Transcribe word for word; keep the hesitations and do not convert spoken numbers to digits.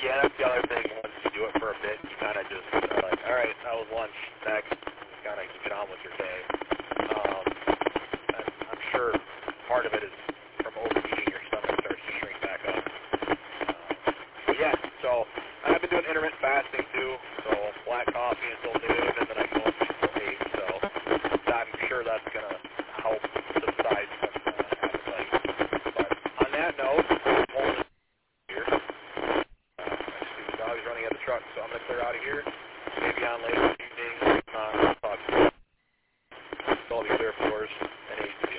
yeah, that's the other thing. Once you do it for a bit, you kind of just are like, all right, that was lunch. Next, you kind of get on with your day. Um, and I'm sure part of it is from overeating, your stomach starts to shrink back up. Uh, but yeah, so I've been doing intermittent fasting too. So black coffee until noon, and then I go until eight. So I'm sure that's gonna help subside some uh, appetite. But on that note, I'm holding it here. Uh, I see the dog's running at the truck, so I'm gonna clear out of here. Maybe on later this evening. Uh, I'll talk to you. So I'll be clear for yours. Any